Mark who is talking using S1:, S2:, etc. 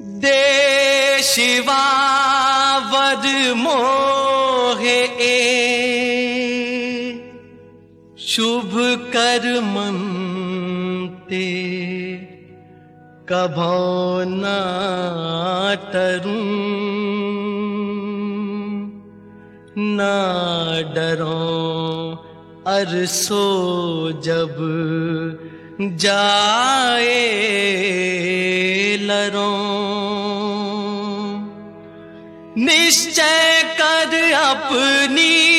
S1: दे शिवा वर मोहे शुभ कर्मंते कभो न टरूं न डरों अरसो जब जाए लरों। निश्चय कर अपनी